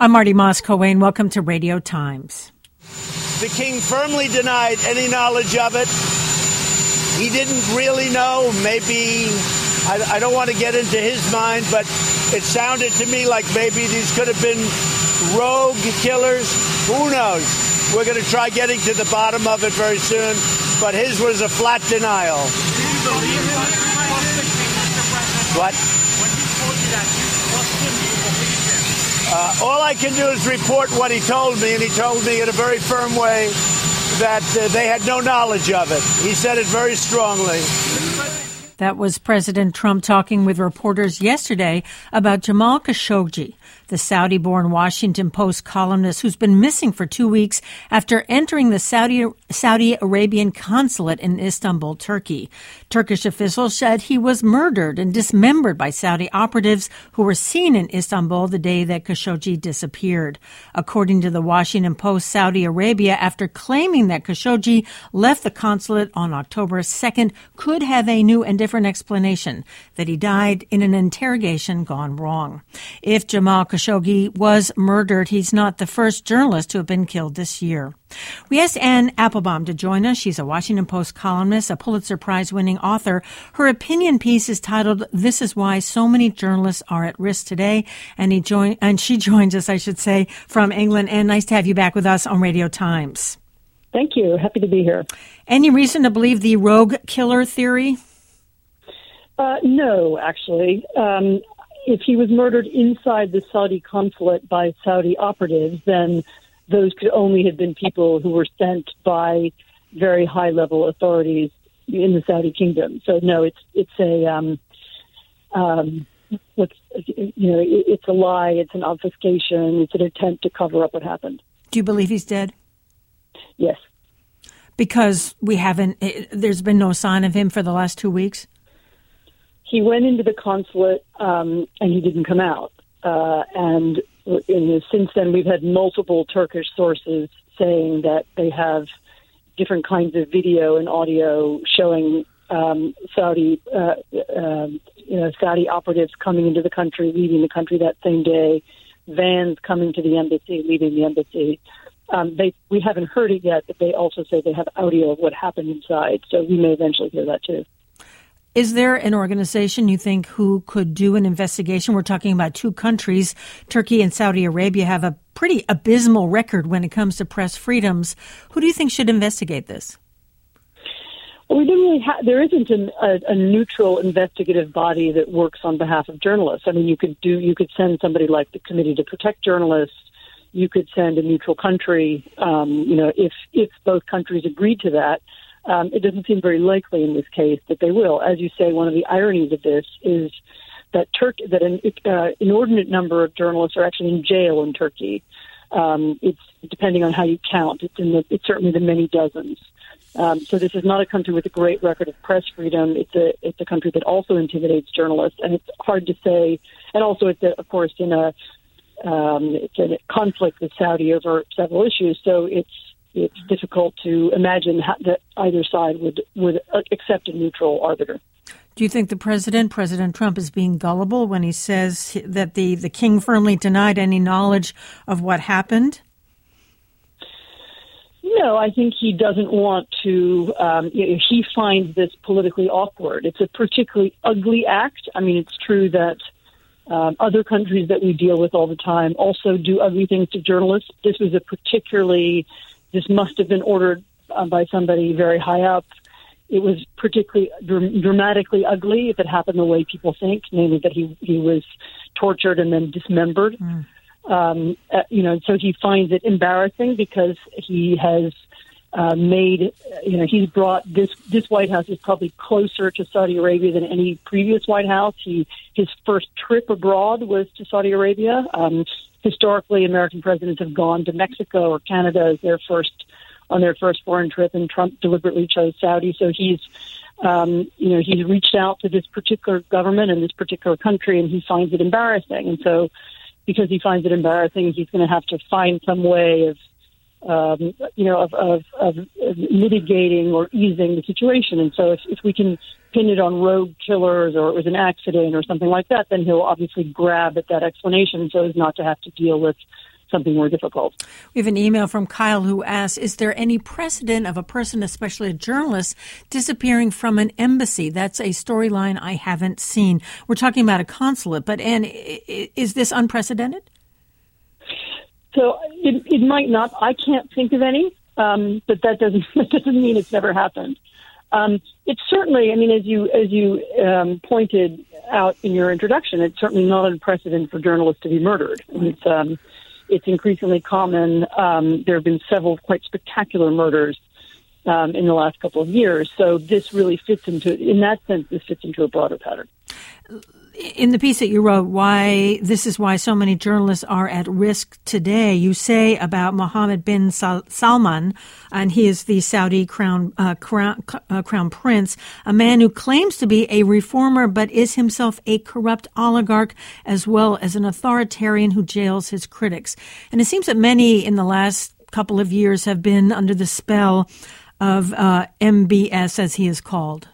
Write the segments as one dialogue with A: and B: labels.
A: I'm Marty Moss-Coane. Welcome to Radio Times.
B: The king firmly denied any knowledge of it. He didn't really know. Maybe, I don't want to get into his mind, but it sounded to me like maybe these could have been rogue killers. Who knows? We're going to try getting to the bottom of it very soon. But his was a flat denial. What? All I can do is report what he told me, and he told me in a very firm way that they had no knowledge of it. He said it very strongly.
A: That was President Trump talking with reporters yesterday about Jamal Khashoggi, the Saudi-born Washington Post columnist who's been missing for 2 weeks after entering the Saudi Arabian consulate in Istanbul, Turkey. Turkish officials said he was murdered and dismembered by Saudi operatives who were seen in Istanbul the day that Khashoggi disappeared. According to the Washington Post, Saudi Arabia, after claiming that Khashoggi left the consulate on October 2nd, could have a new and different explanation that he died in an interrogation gone wrong. If Jamal Khashoggi was murdered, he's not the first journalist to have been killed this year. We asked Anne Applebaum to join us. She's a Washington Post columnist, a Pulitzer Prize-winning author. Her opinion piece is titled, "This is Why So Many Journalists Are at Risk Today." And she joins us, I should say, from England. And nice to have you back with us on Radio Times.
C: Thank you. Happy to be here.
A: Any reason to believe the rogue killer theory?
C: No, actually. If he was murdered inside the Saudi consulate by Saudi operatives, then those could only have been people who were sent by very high-level authorities in the Saudi kingdom. So no, it's a lie. It's an obfuscation. It's an attempt to cover up what happened.
A: Do you believe he's dead?
C: Yes.
A: Because there's been no sign of him for the last 2 weeks?
C: He went into the consulate and he didn't come out. Since then, we've had multiple Turkish sources saying that they have different kinds of video and audio showing Saudi operatives coming into the country, leaving the country that same day, vans coming to the embassy, leaving the embassy. We haven't heard it yet, but they also say they have audio of what happened inside, so we may eventually hear that too.
A: Is there an organization you think who could do an investigation? We're talking about two countries. Turkey and Saudi Arabia have a pretty abysmal record when it comes to press freedoms. Who do you think should investigate this?
C: Well, we didn't really there isn't a neutral investigative body that works on behalf of journalists. I mean, you could send somebody like the Committee to Protect Journalists. You could send a neutral country. If both countries agreed to that. It doesn't seem very likely in this case that they will. As you say, one of the ironies of this is that an inordinate number of journalists are actually in jail in Turkey. It's depending on how you count. It's certainly the many dozens. So this is not a country with a great record of press freedom. It's a country that also intimidates journalists, and it's hard to say. And also, it's of course in a conflict with Saudi over several issues. So it's difficult to imagine that either side would accept a neutral arbiter.
A: Do you think President Trump, is being gullible when he says that the king firmly denied any knowledge of what happened?
C: No, I think he doesn't want to. He finds this politically awkward. It's a particularly ugly act. I mean, it's true that other countries that we deal with all the time also do ugly things to journalists. This must have been ordered by somebody very high up. It was particularly dramatically ugly if it happened the way people think, namely that he was tortured and then dismembered. So he finds it embarrassing because he has he's brought this White House is probably closer to Saudi Arabia than any previous White House. His first trip abroad was to Saudi Arabia. Historically, American presidents have gone to Mexico or Canada as their first foreign trip, and Trump deliberately chose Saudi. So he's reached out to this particular government and this particular country, and he finds it embarrassing. And so, because he finds it embarrassing, he's going to have to find some way of mitigating or easing the situation. And so, if we can pin it on rogue killers or it was an accident or something like that, then he'll obviously grab at that explanation so as not to have to deal with something more difficult.
A: We have an email from Kyle who asks, is there any precedent of a person, especially a journalist, disappearing from an embassy? That's a storyline I haven't seen. We're talking about a consulate, but Anne, is this unprecedented?
C: So it might not. I can't think of any, but that doesn't mean it's never happened. It's certainly, I mean, as you pointed out in your introduction, it's certainly not unprecedented for journalists to be murdered. It's increasingly common. There have been several quite spectacular murders in the last couple of years. So this really fits in that sense, this fits into a broader pattern.
A: In the piece that you wrote, this is why so many journalists are at risk today, you say about Mohammed bin Salman, and he is the Saudi crown prince, a man who claims to be a reformer but is himself a corrupt oligarch as well as an authoritarian who jails his critics. And it seems that many in the last couple of years have been under the spell of MBS, as he is called.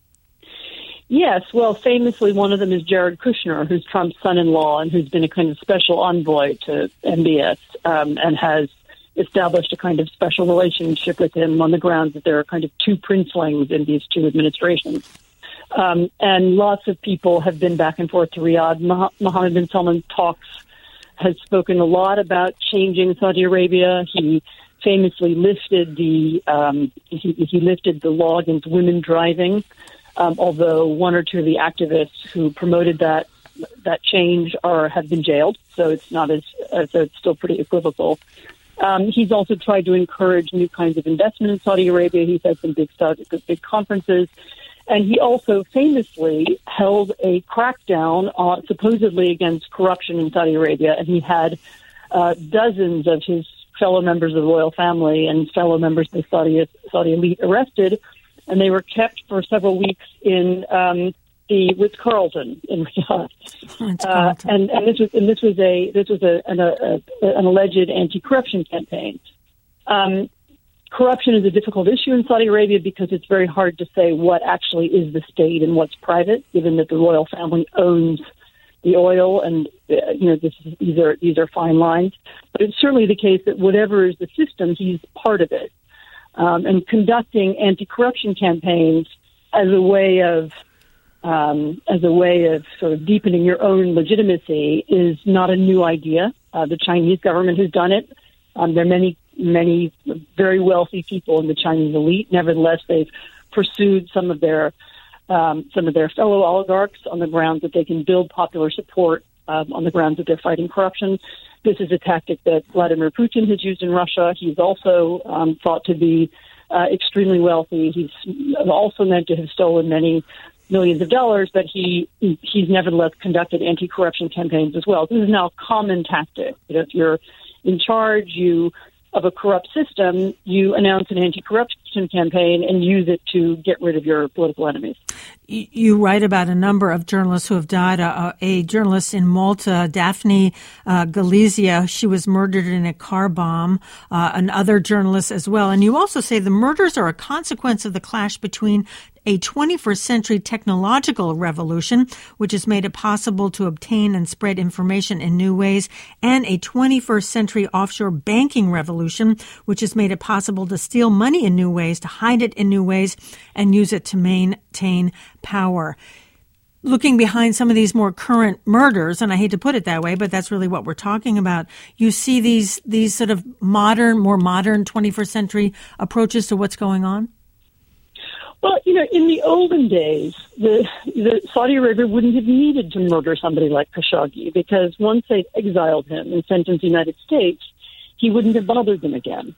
C: Yes, well, famously, one of them is Jared Kushner, who's Trump's son-in-law and who's been a kind of special envoy to MBS and has established a kind of special relationship with him on the grounds that there are kind of two princelings in these two administrations. And lots of people have been back and forth to Riyadh. Mohammed bin Salman has spoken a lot about changing Saudi Arabia. He famously lifted the law against women driving. Although one or two of the activists who promoted that change have been jailed, so it's not so it's still pretty equivocal. He's also tried to encourage new kinds of investment in Saudi Arabia. He's had some big conferences, and he also famously held a crackdown supposedly against corruption in Saudi Arabia, and he had dozens of his fellow members of the royal family and fellow members of the Saudi elite arrested. And they were kept for several weeks in the Ritz-Carlton in Riyadh. And this was an alleged anti-corruption campaign. Corruption is a difficult issue in Saudi Arabia because it's very hard to say what actually is the state and what's private, given that the royal family owns the oil, and these are fine lines. But it's certainly the case that whatever is the system, he's part of it. And conducting anti-corruption campaigns as a way of sort of deepening your own legitimacy is not a new idea. The Chinese government has done it. There are many very wealthy people in the Chinese elite. Nevertheless, they've pursued some of their fellow oligarchs on the grounds that they can build popular support on the grounds that they're fighting corruption. This is a tactic that Vladimir Putin has used in Russia. He's also thought to be extremely wealthy. He's also meant to have stolen many millions of dollars, but he's nevertheless conducted anti-corruption campaigns as well. This is now a common tactic. If you're in charge of a corrupt system, you announce an anti-corruption campaign and use it to get rid of your political enemies.
A: You write about a number of journalists who have died. A journalist in Malta, Daphne Galizia, she was murdered in a car bomb, and other journalists as well. And you also say the murders are a consequence of the clash between a 21st century technological revolution, which has made it possible to obtain and spread information in new ways, and a 21st century offshore banking revolution, which has made it possible to steal money in new ways, to hide it in new ways, and use it to maintain power. Looking behind some of these more current murders, and I hate to put it that way, but that's really what we're talking about, you see these sort of more modern 21st century approaches to what's going on?
C: Well, in the olden days, the Saudi Arabia wouldn't have needed to murder somebody like Khashoggi because once they exiled him and sent him to the United States, he wouldn't have bothered them again.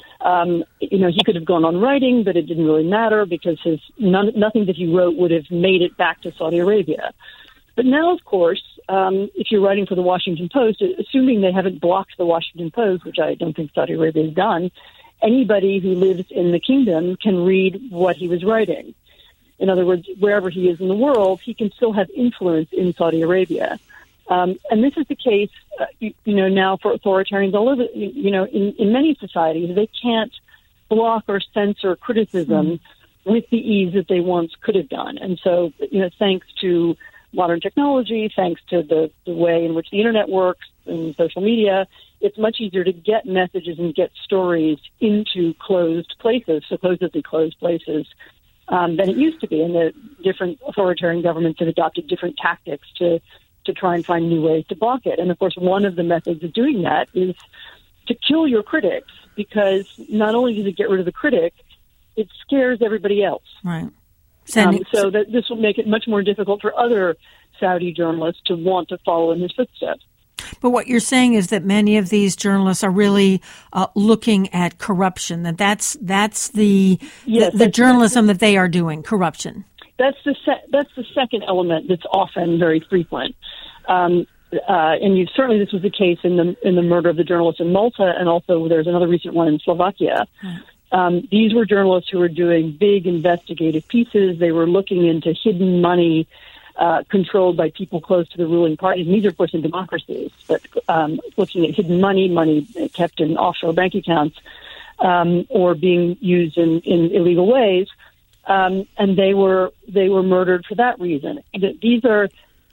C: He could have gone on writing, but it didn't really matter because nothing that he wrote would have made it back to Saudi Arabia. But now, of course, if you're writing for the Washington Post, assuming they haven't blocked the Washington Post, which I don't think Saudi Arabia has done, anybody who lives in the kingdom can read what he was writing. In other words, wherever he is in the world, he can still have influence in Saudi Arabia. And this is the case, now for authoritarians all over, in many societies, they can't block or censor criticism with the ease that they once could have done. And so, thanks to modern technology, thanks to the way in which the internet works and social media, it's much easier to get messages and get stories into closed places, supposedly closed places, than it used to be. And the different authoritarian governments have adopted different tactics to try and find new ways to block it. And, of course, one of the methods of doing that is to kill your critics, because not only does it get rid of the critic, it scares everybody else.
A: Right.
C: So that this will make it much more difficult for other Saudi journalists to want to follow in his footsteps.
A: But what you're saying is that many of these journalists are really looking at corruption. That's the journalism that they are doing, corruption.
C: That's the second element that's often very frequent. And certainly this was the case in the murder of the journalist in Malta, and also there's another recent one in Slovakia. These were journalists who were doing big investigative pieces. They were looking into hidden money controlled by people close to the ruling parties. And these are, of course, in democracies, but looking at hidden money kept in offshore bank accounts, or being used in illegal ways. And they were murdered for that reason. These are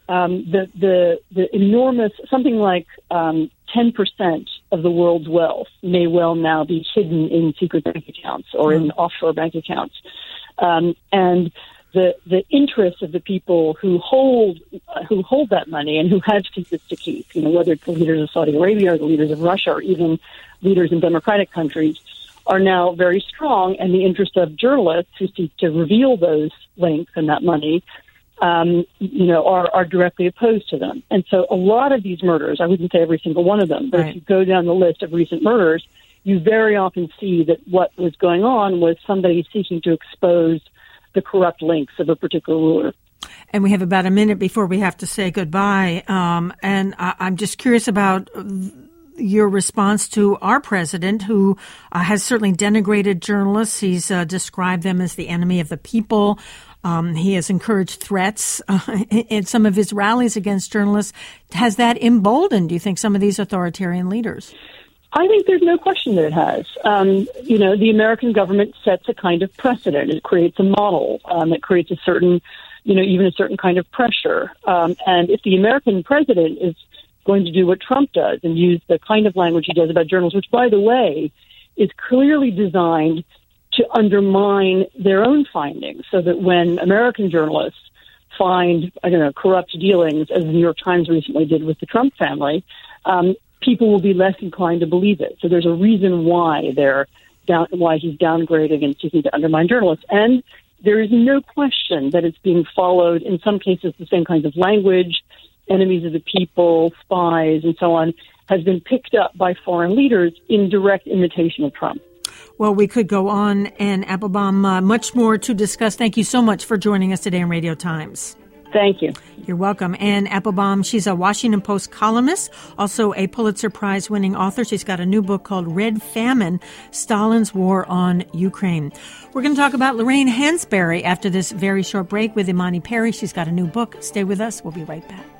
C: the enormous, something like 10% of the world's wealth may well now be hidden in secret bank accounts or in offshore bank accounts. And the interests of the people who hold that money and who have secrets to keep, whether it's the leaders of Saudi Arabia or the leaders of Russia or even leaders in democratic countries, are now very strong, and the interest of journalists who seek to reveal those links and that money, are directly opposed to them. And so a lot of these murders, I wouldn't say every single one of them, but if you go down the list of recent murders, you very often see that what was going on was somebody seeking to expose the corrupt links of a particular ruler.
A: And we have about a minute before we have to say goodbye. And I'm just curious about your response to our president, who has certainly denigrated journalists. He's described them as the enemy of the people. He has encouraged threats in some of his rallies against journalists. Has that emboldened, do you think, some of these authoritarian leaders?
C: I think there's no question that it has. The American government sets a kind of precedent. It creates a model. It creates a certain, even a certain kind of pressure. And if the American president is going to do what Trump does and use the kind of language he does about journalists, which, by the way, is clearly designed to undermine their own findings, so that when American journalists find, corrupt dealings, as the New York Times recently did with the Trump family, people will be less inclined to believe it. So there's a reason why why he's downgrading and seeking to undermine journalists. And there is no question that it's being followed, in some cases, the same kinds of language, enemies of the people, spies, and so on, has been picked up by foreign leaders in direct imitation of Trump.
A: Well, we could go on, and Applebaum, much more to discuss. Thank you so much for joining us today on Radio Times.
C: Thank you.
A: You're welcome. Anne Applebaum, she's a Washington Post columnist, also a Pulitzer Prize-winning author. She's got a new book called Red Famine, Stalin's War on Ukraine. We're going to talk about Lorraine Hansberry after this very short break with Imani Perry. She's got a new book. Stay with us. We'll be right back.